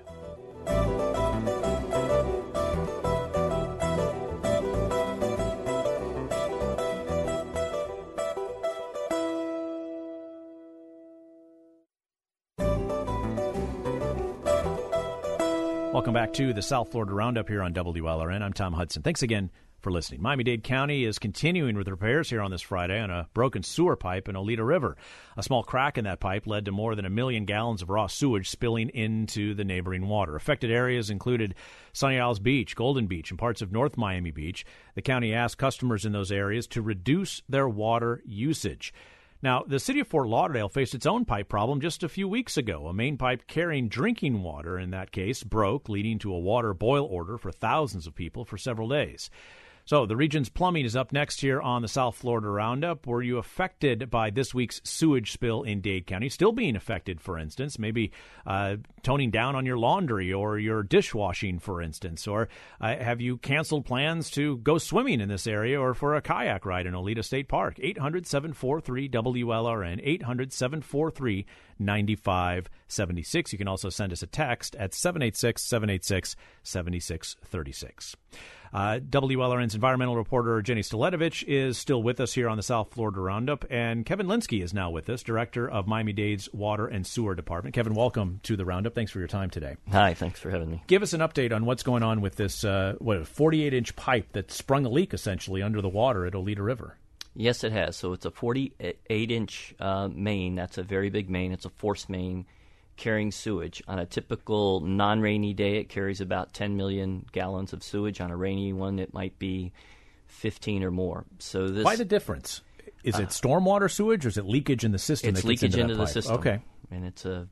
Welcome back to the South Florida Roundup here on W L R N. I'm Tom Hudson. Thanks again for listening. Miami-Dade County is continuing with repairs here on this Friday on a broken sewer pipe in Oleta River. A small crack in that pipe led to more than a million gallons of raw sewage spilling into the neighboring water. Affected areas included Sunny Isles Beach, Golden Beach, and parts of North Miami Beach. The county asked customers in those areas to reduce their water usage. Now, the city of Fort Lauderdale faced its own pipe problem just a few weeks ago. A main pipe carrying drinking water, in that case, broke, leading to a water boil order for thousands of people for several days. So the region's plumbing is up next here on the South Florida Roundup. Were you affected by this week's sewage spill in Dade County? Still being affected, for instance, maybe uh, toning down on your laundry or your dishwashing, for instance. Or uh, have you canceled plans to go swimming in this area or for a kayak ride in Oleta State Park? eight hundred, seven four three, W L R N, eight hundred, seven four three, nine five seven six. You can also send us a text at seven eight six, seven eight six, seven six three six. Uh, W L R N's environmental reporter Jenny Staletovich is still with us here on the South Florida Roundup, and Kevin Linsky is now with us, director of Miami-Dade's Water and Sewer Department. Kevin, welcome to the Roundup. Thanks for your time today. Hi, thanks for having me. Give us an update on what's going on with this uh, what forty-eight inch pipe that sprung a leak essentially under the water at Oleta River. Yes, it has. So it's a forty-eight inch uh, main. That's a very big main. It's a force main carrying sewage. On a typical non-rainy day, it carries about ten million gallons of sewage. On a rainy one, it might be fifteen or more. So this, why the difference? Is uh, it stormwater sewage or is it leakage in the system? It's that leakage into, into the pipe? system. Okay. And it's a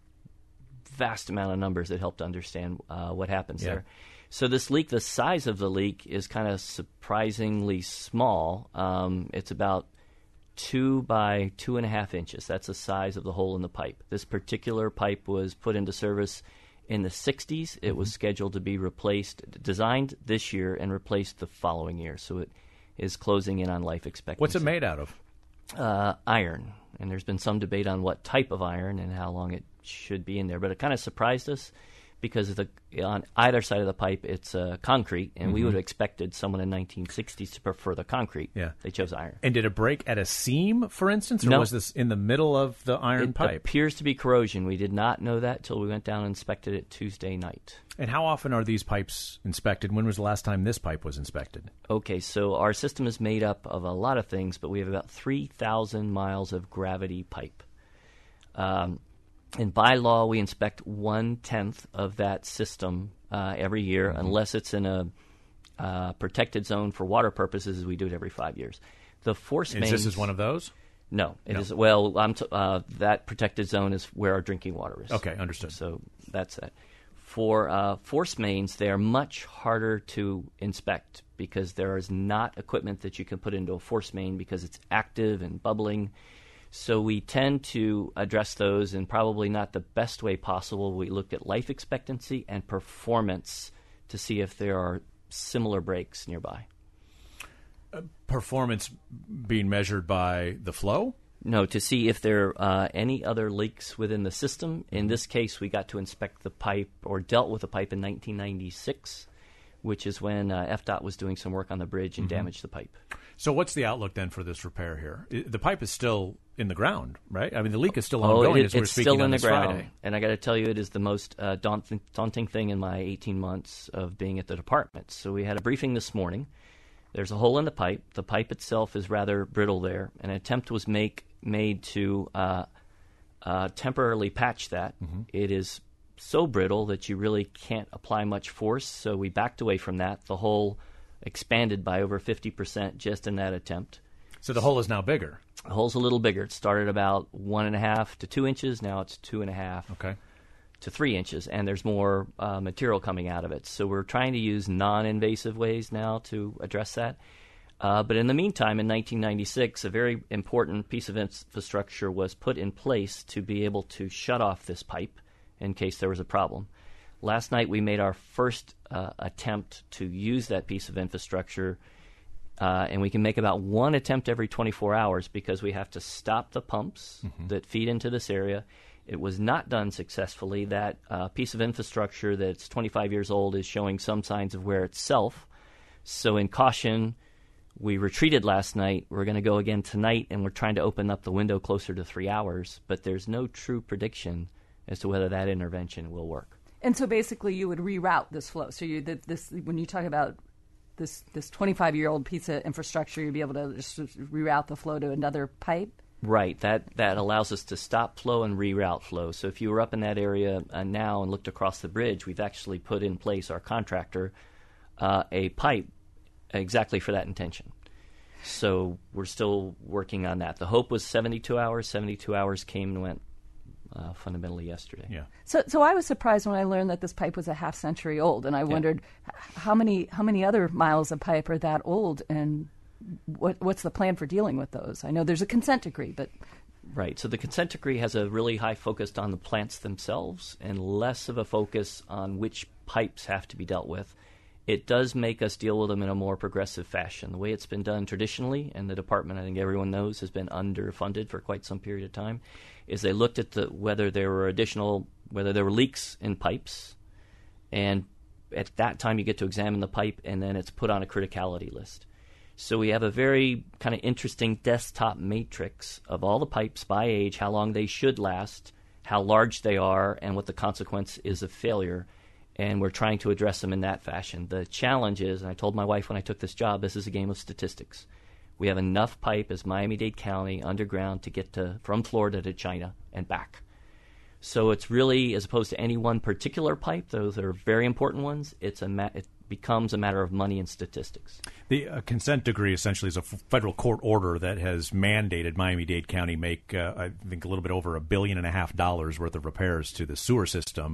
vast amount of numbers that help to understand uh, what happens yeah. there. So this leak, the size of the leak is kind of surprisingly small. Um, it's about two by two and a half inches. That's the size of the hole in the pipe. This particular pipe was put into service In the sixties, it was scheduled to be replaced, designed this year and replaced the following year. So it is closing in on life expectancy. What's it made out of? Uh, iron. And there's been some debate on what type of iron and how long it should be in there. But it kind of surprised us because the, on either side of the pipe, it's uh, concrete, and mm-hmm. we would have expected someone in nineteen sixties to prefer the concrete. Yeah. They chose iron. And did it break at a seam, for instance, or no. was this in the middle of the iron it pipe? It appears to be corrosion. We did not know that until we went down and inspected it Tuesday night. And how often are these pipes inspected? When was the last time this pipe was inspected? Okay, so our system is made up of a lot of things, but we have about three thousand miles of gravity pipe. Um, and by law, we inspect one-tenth of that system uh, every year, mm-hmm. unless it's in a uh, protected zone for water purposes. We do it every five years. The force mains... Is this is one of those? No, it no. is. Well, I'm t- uh, that protected zone is where our drinking water is. Okay, understood. So that's it. For uh, force mains, they are much harder to inspect because there is not equipment that you can put into a force main because it's active and bubbling. So we tend to address those in probably not the best way possible. We look at life expectancy and performance to see if there are similar breaks nearby. Uh, performance being measured by the flow? No, to see if there are uh, any other leaks within the system. In this case, we got to inspect the pipe or dealt with the pipe in nineteen ninety-six, which is when uh, F D O T was doing some work on the bridge and mm-hmm. damaged the pipe. So what's the outlook then for this repair here? I, the pipe is still in the ground, right? I mean, the leak is still oh, ongoing it, as we're it's speaking still in on the this ground. Friday. And I got to tell you, it is the most uh, daunting, daunting thing in my eighteen months of being at the department. So we had a briefing this morning. There's a hole in the pipe. The pipe itself is rather brittle there. An attempt was make, made to uh, uh, temporarily patch that. Mm-hmm. It is so brittle that you really can't apply much force, so we backed away from that. The hole expanded by over fifty percent just in that attempt. So the hole is now bigger? The hole's a little bigger. It started about one and a half to two inches. Now it's two and a half. Okay. To three inches, and there's more uh, material coming out of it. So we're trying to use non-invasive ways now to address that. Uh, but in the meantime, in nineteen ninety-six, a very important piece of infrastructure was put in place to be able to shut off this pipe in case there was a problem. Last night, we made our first uh, attempt to use that piece of infrastructure, uh, and we can make about one attempt every twenty-four hours because we have to stop the pumps mm-hmm. that feed into this area. It was not done successfully. That uh, piece of infrastructure that's twenty-five years old is showing some signs of wear itself. So in caution, we retreated last night. We're going to go again tonight, and we're trying to open up the window closer to three hours. But there's no true prediction as to whether that intervention will work. And so basically you would reroute this flow. So you this when you talk about this this twenty-five-year-old piece of infrastructure, you'd be able to just reroute the flow to another pipe? Right. That that allows us to stop flow and reroute flow. So if you were up in that area uh, now and looked across the bridge, we've actually put in place, our contractor, uh, a pipe exactly for that intention. So we're still working on that. The hope was seventy-two hours. seventy-two hours came and went uh, fundamentally yesterday. Yeah. So so I was surprised when I learned that this pipe was a half century old, and I wondered yeah. how many how many other miles of pipe are that old, and What, what's the plan for dealing with those? I know there's a consent decree, but... Right. So the consent decree has a really high focus on the plants themselves and less of a focus on which pipes have to be dealt with. It does make us deal with them in a more progressive fashion. The way it's been done traditionally, and the department, I think everyone knows, has been underfunded for quite some period of time, is they looked at the whether there were additional, whether there were leaks in pipes, and at that time you get to examine the pipe, and then it's put on a criticality list. So we have a very kind of interesting desktop matrix of all the pipes by age, how long they should last, how large they are, and what the consequence is of failure. And we're trying to address them in that fashion. The challenge is, and I told my wife when I took this job, this is a game of statistics. We have enough pipe as Miami-Dade County underground to get to from Florida to China and back. So it's really, as opposed to any one particular pipe, those are very important ones, it's a ma- it becomes a matter of money and statistics. The uh, consent decree essentially is a f- federal court order that has mandated Miami-Dade County make, uh, I think, a little bit over a billion and a half dollars worth of repairs to the sewer system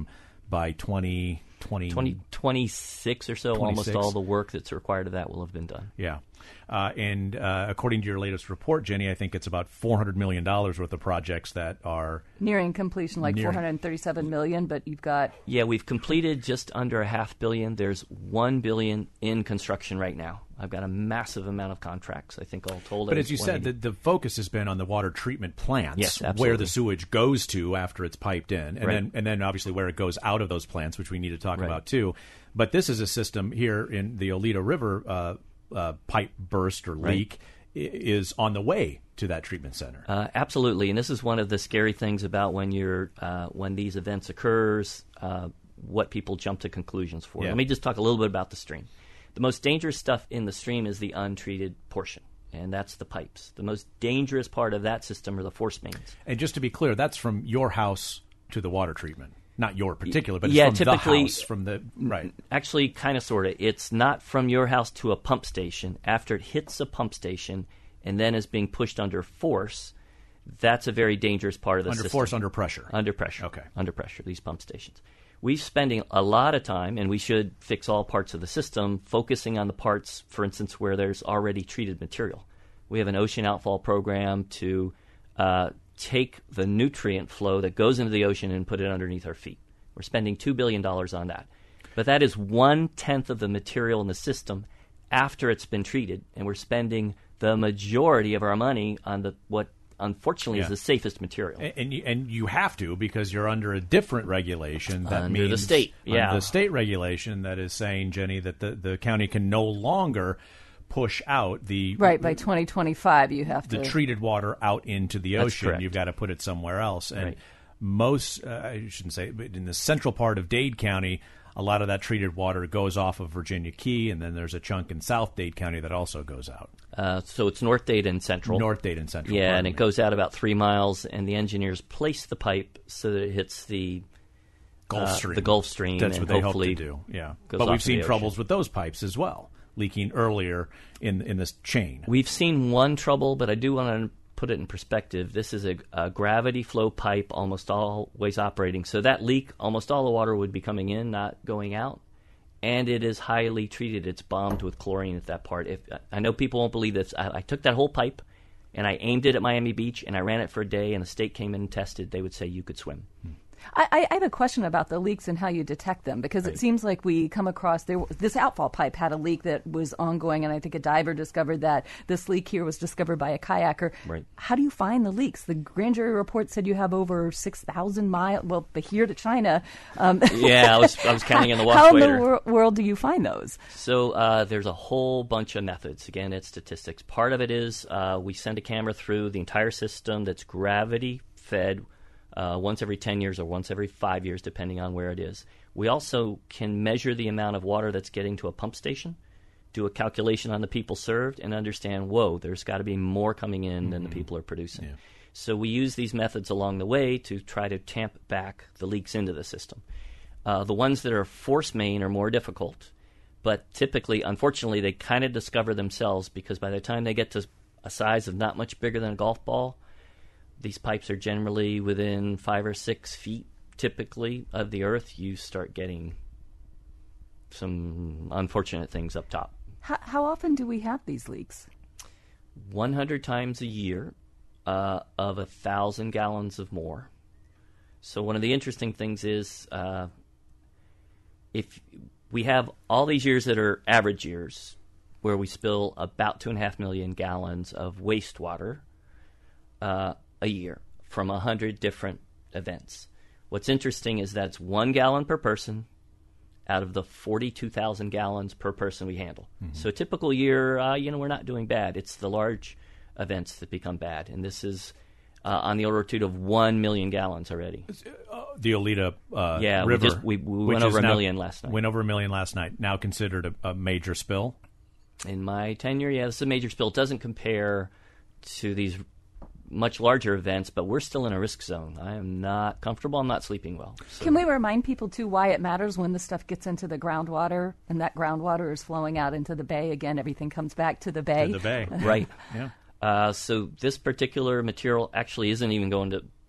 by twenty twenty. twenty twenty-six or so, twenty-six. almost all the work that's required of that will have been done. Yeah. Uh, and uh, according to your latest report, Jenny, I think it's about four hundred million dollars worth of projects that are nearing completion, like nearing. four hundred thirty-seven million dollars, but you've got... Yeah, we've completed just under a half billion. There's one billion in construction right now. I've got a massive amount of contracts, I think all told. But as you said, the, the focus has been on the water treatment plants, yes, where the sewage goes to after it's piped in, and right. then and then obviously where it goes out of those plants, which we need to talk right. about too. But this is a system here in the Oleta River uh, uh, pipe burst or leak right. I- is on the way to that treatment center. Uh, absolutely, and this is one of the scary things about when you're uh, when these events occurs. Uh, what people jump to conclusions for. Yeah. Let me just talk a little bit about the stream. The most dangerous stuff in the stream is the untreated portion, and that's the pipes. The most dangerous part of that system are the force mains. And just to be clear, that's from your house to the water treatment. Not your particular, but it's yeah, from typically, the house, from the right. Actually, kind of, sort of. It's not from your house to a pump station. After it hits a pump station and then is being pushed under force, that's a very dangerous part of the under system. Under force, under pressure? Under pressure. Okay. Under pressure, these pump stations. We're spending a lot of time, and we should fix all parts of the system, focusing on the parts, for instance, where there's already treated material. We have an ocean outfall program to uh, take the nutrient flow that goes into the ocean and put it underneath our feet. We're spending two billion dollars on that. But that is one-tenth of the material in the system after it's been treated, and we're spending the majority of our money on the what unfortunately yeah. is the safest material. And, and, you, and you have to, because you're under a different regulation. That under means the state, yeah. Under the state regulation that is saying, Jenny, that the, the county can no longer push out the... Right, by twenty twenty-five you have the to... The treated water out into the That's ocean. correct. You've got to put it somewhere else. And right. most, uh, I shouldn't say, but in the central part of Dade County, a lot of that treated water goes off of Virginia Key, and then there's a chunk in South Dade County that also goes out. Uh, so it's North Dade and Central. North Dade and Central. Yeah, and me. it goes out about three miles, and the engineers place the pipe so that it hits the Gulf uh, Stream. the Gulf Stream. That's and what they hope hopefully to do. Yeah, goes but off we've to seen the troubles ocean. with those pipes as well, leaking earlier in in this chain. We've seen one trouble, but I do want to put it in perspective. This is a, a gravity flow pipe, almost always operating. So that leak, almost all the water would be coming in, not going out. And it is highly treated. It's bombed with chlorine at that part. If I know people won't believe this. I, I took that whole pipe and I aimed it at Miami Beach and I ran it for a day, and the state came in and tested. They would say you could swim. Hmm. I, I have a question about the leaks and how you detect them, because right. it seems like we come across there. This outfall pipe had a leak that was ongoing, and I think a diver discovered that. This leak here was discovered by a kayaker. Right. How do you find the leaks? The grand jury report said you have over six thousand miles. Well, but here to China. Um, yeah, I was I was counting in the watch How in later. the wor- world do you find those? So uh, there's a whole bunch of methods. Again, it's statistics. Part of it is uh, we send a camera through the entire system that's gravity fed. Uh, once every ten years or once every five years, depending on where it is. We also can measure the amount of water that's getting to a pump station, do a calculation on the people served, and understand, whoa, there's got to be more coming in mm-hmm. than the people are producing. Yeah. So we use these methods along the way to try to tamp back the leaks into the system. Uh, the ones that are force main are more difficult, but typically, unfortunately, they kind of discover themselves, because by the time they get to a size of not much bigger than a golf ball, these pipes are generally within five or six feet, typically, of the earth. You start getting some unfortunate things up top. How, how often do we have these leaks? one hundred times a year, uh, of a thousand gallons of more. So one of the interesting things is uh, if we have all these years that are average years, where we spill about two and a half million gallons of wastewater, uh, a year from one hundred different events. What's interesting is that it's one gallon per person out of the forty-two thousand gallons per person we handle. Mm-hmm. So a typical year, uh, you know, we're not doing bad. It's the large events that become bad. And this is uh, on the order of one million gallons already. Uh, the Oleta uh, yeah, River. we, just, we, we went over a million last night. Went over a million last night. Now considered a, a major spill? In my tenure, yeah, this is a major spill. It doesn't compare to these much larger events, but we're still in a risk zone. I am not comfortable. I'm not sleeping well. So. Can we remind people, too, why it matters when the stuff gets into the groundwater and that groundwater is flowing out into the bay? Again, everything comes back to the bay. To the bay. Right. Yeah. Uh, so this particular material actually isn't even going to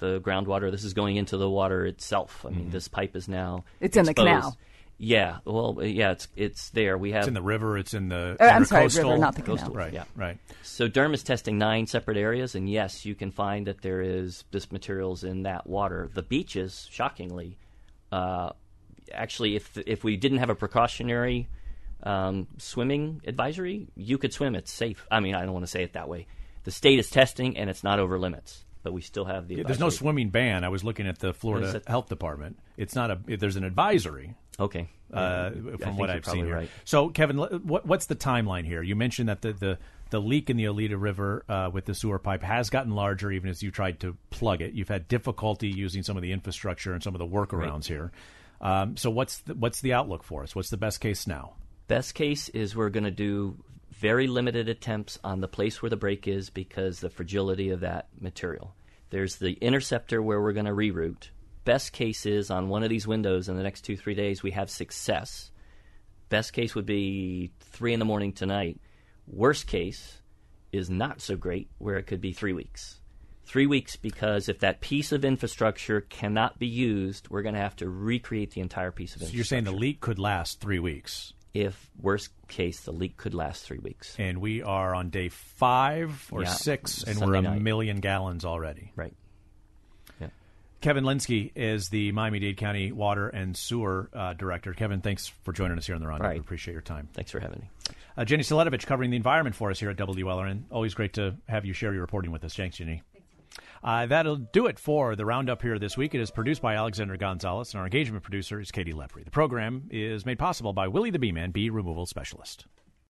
the groundwater. This is going into the water itself. I mean, Mm-hmm. this pipe is now It's in the exposed. canal. Yeah, well, yeah, it's it's there. We have It's in the river. It's in the Uh, I'm sorry, coastal. river, not the Coastal, canal. Right, yeah. right. So D E R M is testing nine separate areas, and yes, you can find that there is this materials in that water. The beaches, shockingly, uh, actually, if if we didn't have a precautionary um, swimming advisory, you could swim. It's safe. I mean, I don't want to say it that way. The state is testing, and it's not over limits, but we still have the. Yeah, there's no advisory. swimming ban. I was looking at the Florida Is it- Health Department. It's not a. There's an advisory. Okay. Uh, I from think what you're I've probably seen here. right. So, Kevin, l- what, what's the timeline here? You mentioned that the, the, the leak in the Alita River uh, with the sewer pipe has gotten larger even as you tried to plug it. You've had difficulty using some of the infrastructure and some of the workarounds here. Um, so what's the, what's the outlook for us? What's the best case now? Best case is we're going to do very limited attempts on the place where the break is because the fragility of that material. There's the interceptor where we're going to reroute. Best case is on one of these windows in the next two, three days, we have success. Best case would be three in the morning tonight. Worst case is not so great, where it could be three weeks. Three weeks because if that piece of infrastructure cannot be used, we're going to have to recreate the entire piece of So infrastructure. you're saying the leak could last three weeks. If worst case, the leak could last three weeks. And we are on day five or Yeah, six, and Sunday we're a night. million gallons already. Right. Yeah. Kevin Linsky is the Miami-Dade County Water and Sewer uh, Director. Kevin, thanks for joining us here on the Roundup. All right. We appreciate your time. Thanks for having me. Uh, Jenny Seletovich covering the environment for us here at W L R N. Always great to have you share your reporting with us. Thanks, Jenny. Uh, that'll do it for the Roundup here this week. It is produced by Alexander Gonzalez, and our engagement producer is Katie Lepre. The program is made possible by Willie the Bee-Man, bee removal specialist.